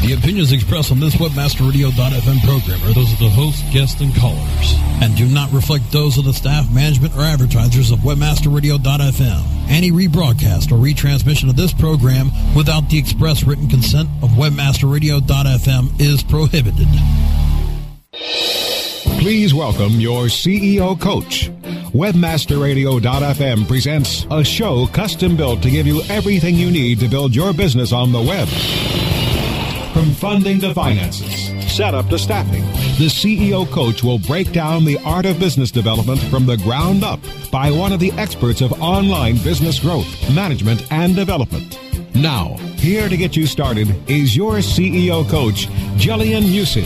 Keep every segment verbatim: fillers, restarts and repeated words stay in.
The opinions expressed on this Webmaster Radio dot f m program are those of the host, guests, and callers, and do not reflect those of the staff, management, or advertisers of Webmaster Radio dot f m. Any rebroadcast or retransmission of this program without the express written consent of Webmaster Radio dot f m is prohibited. Please welcome your C E O coach. Webmaster Radio dot f m presents a show custom built to give you everything you need to build your business on the web. From funding to finances, setup to staffing, the C E O coach will break down the art of business development from the ground up by one of the experts of online business growth, management, and development. Now, here to get you started is your C E O coach, Jillian Muessig.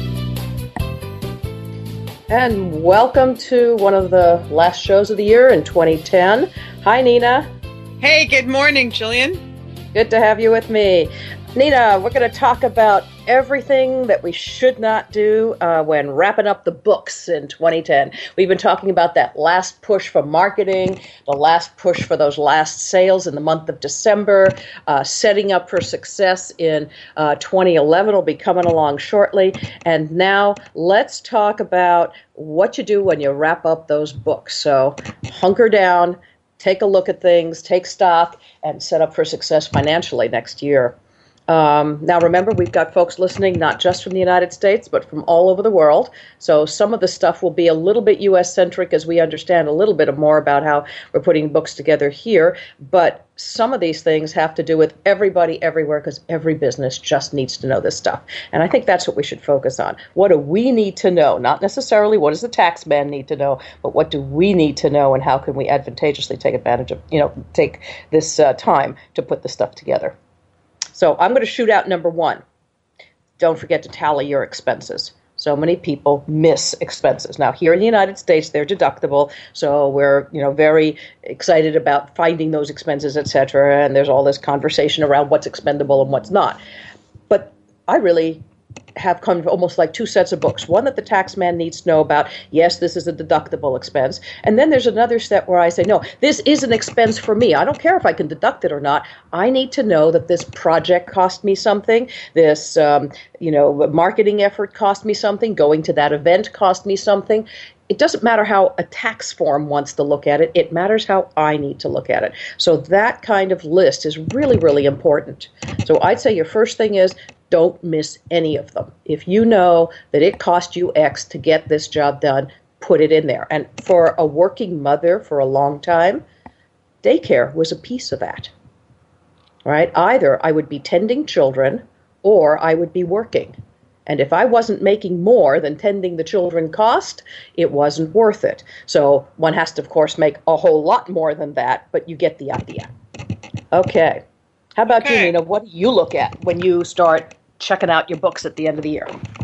And welcome to one of the last shows of the year in twenty ten. Hi, Nina. Hey, good morning, Jillian. Good to have you with me. Nina, we're going to talk about everything that we should not do uh, when wrapping up the books in twenty ten. We've been talking about that last push for marketing, the last push for those last sales in the month of December, uh, setting up for success in uh, twenty eleven will be coming along shortly. And now let's talk about what you do when you wrap up those books. So hunker down, take a look at things, take stock, and set up for success financially next year. Um, now, remember, we've got folks listening not just from the United States, but from all over the world. So some of the stuff will be a little bit U S-centric as we understand a little bit more about how we're putting books together here. But some of these things have to do with everybody everywhere because every business just needs to know this stuff. And I think that's what we should focus on. What do we need to know? Not necessarily what does the tax man need to know, but what do we need to know and how can we advantageously take advantage of, you know, take this uh, time to put this stuff together. So I'm going to shoot out number one. Don't forget to tally your expenses. So many people miss expenses. Now, here in the United States, they're deductible, so we're, you know, very excited about finding those expenses, et cetera, and there's all this conversation around what's expendable and what's not. But I really have kind of almost like two sets of books. One that the tax man needs to know about. Yes, this is a deductible expense. And then there's another step where I say, no, this is an expense for me. I don't care if I can deduct it or not. I need to know that this project cost me something. This, um, you know, marketing effort cost me something. Going to that event cost me something. It doesn't matter how a tax form wants to look at it. It matters how I need to look at it. So that kind of list is really, really important. So I'd say your first thing is don't miss any of them. If you know that it cost you X to get this job done, put it in there. And for a working mother for a long time, daycare was a piece of that. Right? Either I would be tending children or I would be working. And if I wasn't making more than tending the children cost, it wasn't worth it. So one has to, of course, make a whole lot more than that, but you get the idea. Okay. How about okay. you, Nina? What do you look at when you start checking out your books at the end of the year?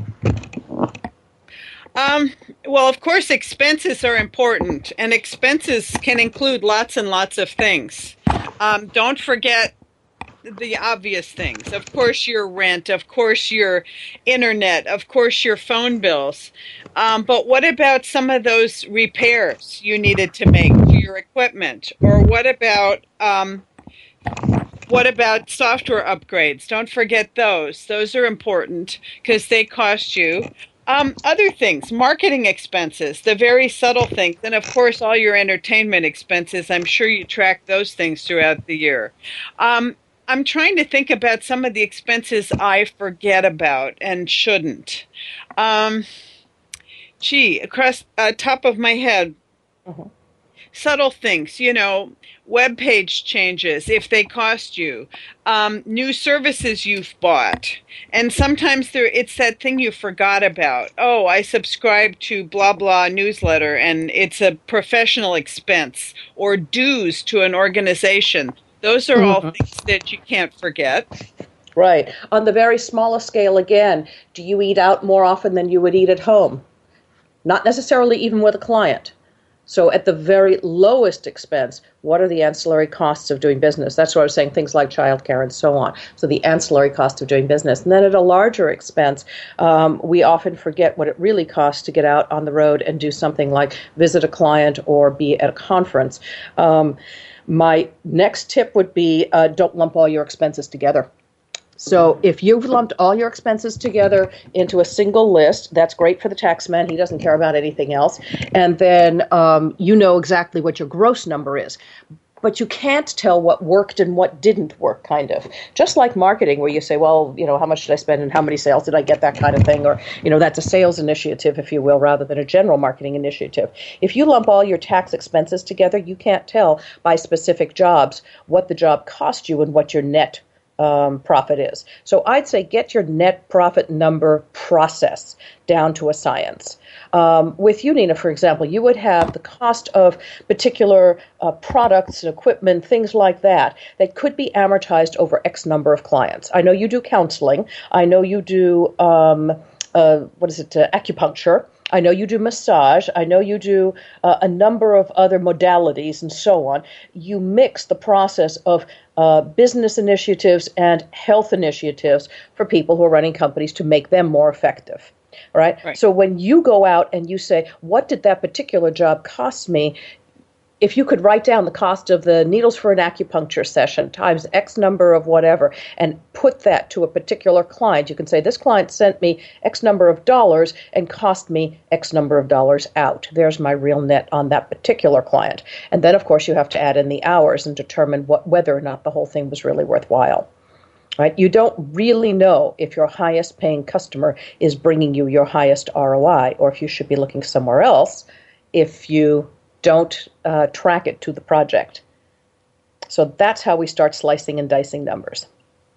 Um, well, of course, expenses are important, and expenses can include lots and lots of things. Um, don't forget the obvious things. Of course, your rent, of course, your internet, of course, your phone bills. Um, but what about some of those repairs you needed to make to your equipment? Or what about um, what about software upgrades? Don't forget those. Those are important because they cost you. Um, other things, marketing expenses, the very subtle things, and of course all your entertainment expenses. I'm sure you track those things throughout the year. Um, I'm trying to think about some of the expenses I forget about and shouldn't. Um, gee, across uh, top of my head, uh-huh. Subtle things, you know, web page changes if they cost you, um, new services you've bought, and sometimes there it's that thing you forgot about. Oh, I subscribe to blah blah newsletter, and it's a professional expense, or dues to an organization. Those are all things that you can't forget. Right. On the very smallest scale, again, do you eat out more often than you would eat at home? Not necessarily even with a client. So at the very lowest expense, what are the ancillary costs of doing business? That's what I was saying, things like childcare and so on. So the ancillary cost of doing business. And then at a larger expense, um, we often forget what it really costs to get out on the road and do something like visit a client or be at a conference. Um, my next tip would be uh, don't lump all your expenses together. So if you've lumped all your expenses together into a single list, that's great for the tax man. He doesn't care about anything else. And then um, you know exactly what your gross number is. But you can't tell what worked and what didn't work, kind of. Just like marketing, where you say, well, you know, how much did I spend and how many sales did I get, that kind of thing. Or, you know, that's a sales initiative, if you will, rather than a general marketing initiative. If you lump all your tax expenses together, you can't tell by specific jobs what the job cost you and what your net Um, profit is. So I'd say get your net profit number process down to a science. Um, with you, Nina, for example, you would have the cost of particular uh, products and equipment, things like that, that could be amortized over X number of clients. I know you do counseling. I know you do, um, uh, what is it, uh, acupuncture. I know you do massage. I know you do uh, a number of other modalities and so on. You mix the process of uh, business initiatives and health initiatives for people who are running companies to make them more effective. Right? Right. So when you go out and you say, what did that particular job cost me? If you could write down the cost of the needles for an acupuncture session times X number of whatever and put that to a particular client, you can say, this client sent me X number of dollars and cost me X number of dollars out. There's my real net on that particular client. And then, of course, you have to add in the hours and determine what, whether or not the whole thing was really worthwhile. Right? You don't really know if your highest paying customer is bringing you your highest R O I, or if you should be looking somewhere else if you don't uh, track it to the project. So that's how we start slicing and dicing numbers.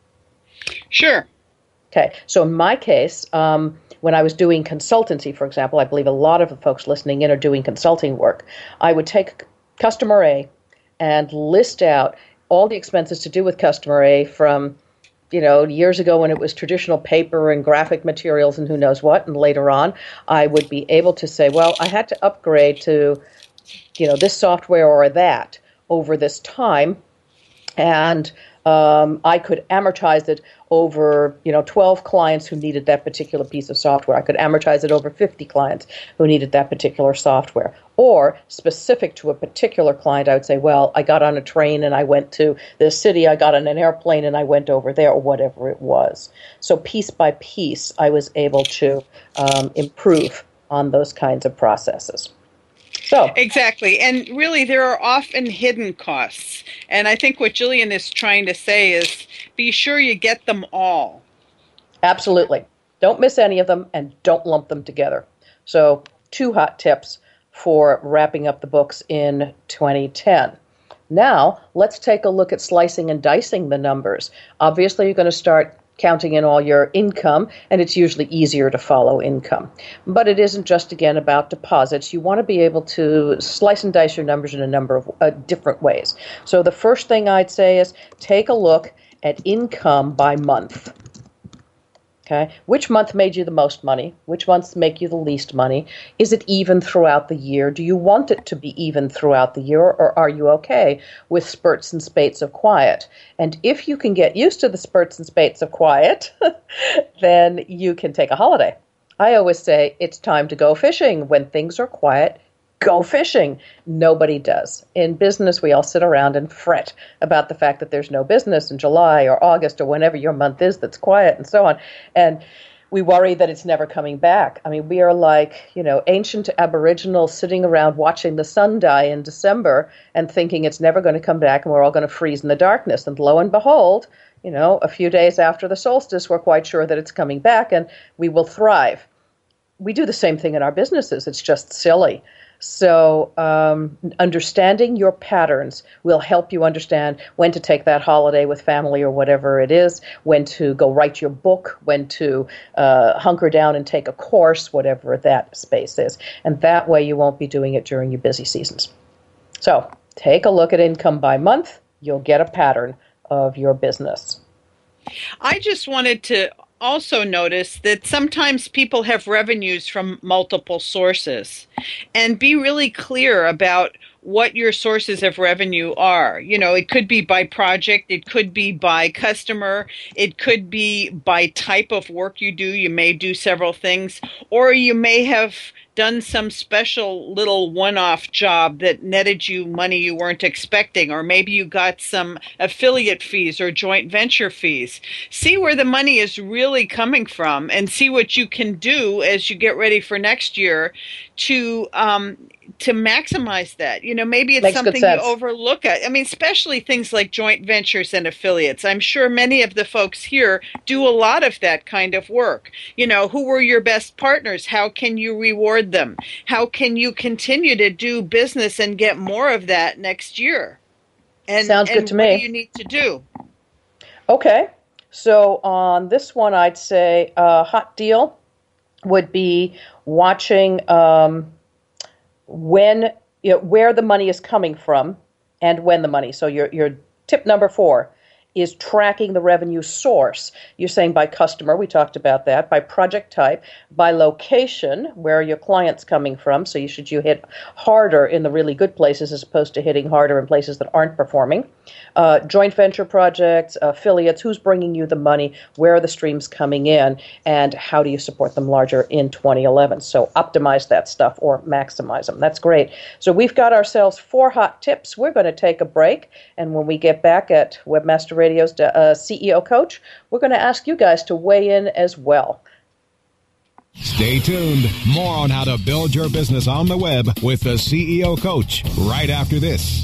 Sure. Okay. So in my case, um, when I was doing consultancy, for example, I believe a lot of the folks listening in are doing consulting work. I would take customer A and list out all the expenses to do with customer A from, you know, years ago when it was traditional paper and graphic materials and who knows what. And later on, I would be able to say, well, I had to upgrade to, you know, this software or that over this time. And um, I could amortize it over, you know, twelve clients who needed that particular piece of software. I could amortize it over fifty clients who needed that particular software. Or specific to a particular client, I would say, well, I got on a train and I went to this city. I got on an airplane and I went over there, or whatever it was. So piece by piece, I was able to um, improve on those kinds of processes. So exactly. And really, there are often hidden costs. And I think what Jillian is trying to say is be sure you get them all. Absolutely. Don't miss any of them and don't lump them together. So two hot tips for wrapping up the books in twenty ten. Now, let's take a look at slicing and dicing the numbers. Obviously, you're going to start counting in all your income, and it's usually easier to follow income. But it isn't just, again, about deposits. You want to be able to slice and dice your numbers in a number of uh, different ways. So the first thing I'd say is take a look at income by month. Okay, which month made you the most money? Which months make you the least money? Is it even throughout the year? Do you want it to be even throughout the year, or are you okay with spurts and spates of quiet? And if you can get used to the spurts and spates of quiet, then you can take a holiday. I always say it's time to go fishing. When things are quiet, go fishing. Nobody does. In business, we all sit around and fret about the fact that there's no business in July or August or whenever your month is that's quiet and so on. And we worry that it's never coming back. I mean, we are like, you know, ancient aboriginals sitting around watching the sun die in December and thinking it's never going to come back and we're all going to freeze in the darkness. And lo and behold, you know, a few days after the solstice, we're quite sure that it's coming back and we will thrive. We do the same thing in our businesses. It's just silly. So um, understanding your patterns will help you understand when to take that holiday with family or whatever it is, when to go write your book, when to uh, hunker down and take a course, whatever that space is. And that way you won't be doing it during your busy seasons. So take a look at income by month. You'll get a pattern of your business. I just wanted to also notice that sometimes people have revenues from multiple sources, and be really clear about what your sources of revenue are. You know, it could be by project, it could be by customer, it could be by type of work you do. You may do several things, or you may have done some special little one-off job that netted you money you weren't expecting, or maybe you got some affiliate fees or joint venture fees. See where the money is really coming from and see what you can do as you get ready for next year to um, to maximize that. You know, maybe it's Makes something good sense. you overlook. At. I mean, especially things like joint ventures and affiliates. I'm sure many of the folks here do a lot of that kind of work. You know, who were your best partners? How can you reward them? How can you continue to do business and get more of that next year? And, Sounds and good to what me. do you need to do? Okay. So on this one, I'd say a hot deal would be watching um, when, you know, where the money is coming from and when the money. So your your tip number four is tracking the revenue source. You're saying by customer, we talked about that, by project type, by location, where are your clients coming from? So you should you hit harder in the really good places as opposed to hitting harder in places that aren't performing. Uh, joint venture projects, affiliates, who's bringing you the money, where are the streams coming in, and how do you support them larger in twenty eleven? So optimize that stuff or maximize them. That's great. So we've got ourselves four hot tips. We're going to take a break, and when we get back at Webmaster Radio's uh, C E O Coach, we're going to ask you guys to weigh in as well. Stay tuned. More on how to build your business on the web with the C E O Coach right after this.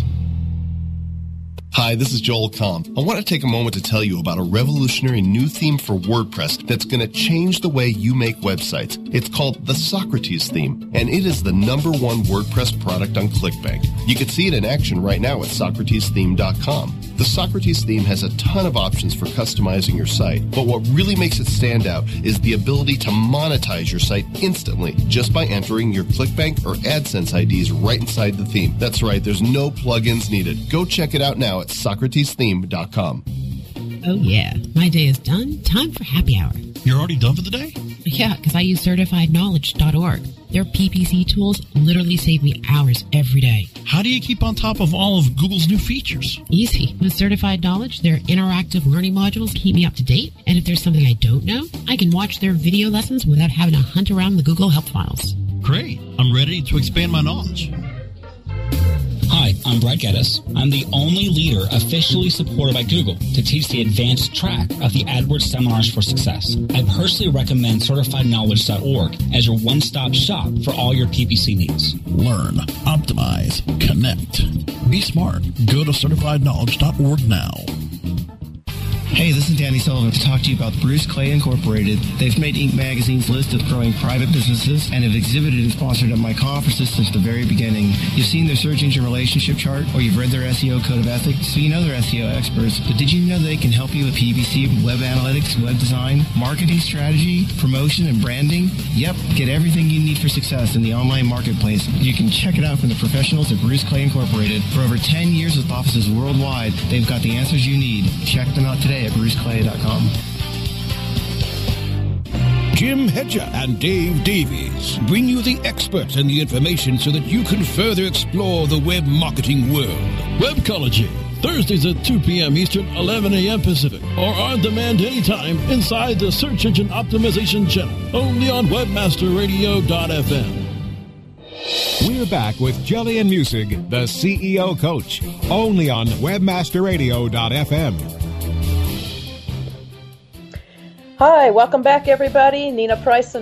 Hi, this is Joel Comm. I want to take a moment to tell you about a revolutionary new theme for WordPress that's going to change the way you make websites. It's called the Socrates theme, and it is the number one WordPress product on ClickBank. You can see it in action right now at Socrates theme dot com. The Socrates theme has a ton of options for customizing your site, but what really makes it stand out is the ability to monetize your site instantly just by entering your ClickBank or AdSense I Ds right inside the theme. That's right, there's no plugins needed. Go check it out now at Socrates theme dot com. Oh yeah, my day is done. Time for happy hour. You're already done for the day? Yeah, because I use certified knowledge dot org. Their P P C tools literally save me hours every day. How do you keep on top of all of Google's new features? Easy. With Certified Knowledge, their interactive learning modules keep me up to date. And if there's something I don't know, I can watch their video lessons without having to hunt around the Google Help files. Great. I'm ready to expand my knowledge. Hi, I'm Brad Geddes. I'm the only leader officially supported by Google to teach the advanced track of the AdWords Seminars for Success. I personally recommend certified knowledge dot org as your one-stop shop for all your P P C needs. Learn, optimize, connect. Be smart. Go to certified knowledge dot org now. Hey, this is Danny Sullivan to talk to you about Bruce Clay Incorporated. They've made Inc Magazine's list of growing private businesses and have exhibited and sponsored at my conferences since the very beginning. You've seen their search engine relationship chart, or you've read their S E O code of ethics, so you know they're S E O experts. But did you know they can help you with P P C, web analytics, web design, marketing strategy, promotion, and branding? Yep, get everything you need for success in the online marketplace. You can check it out from the professionals at Bruce Clay Incorporated. For over ten years with offices worldwide, they've got the answers you need. Check them out today at bruce clay dot com. Jim Hedger and Dave Davies bring you the experts and the information so that you can further explore the web marketing world. Webcology, Thursdays at two p.m. Eastern, eleven a.m. Pacific, or on demand anytime inside the Search Engine Optimization channel, only on webmaster radio dot f m. We're back with Jillian Muessig, the C E O Coach, only on webmaster radio dot f m. Hi, welcome back, everybody. Nina Price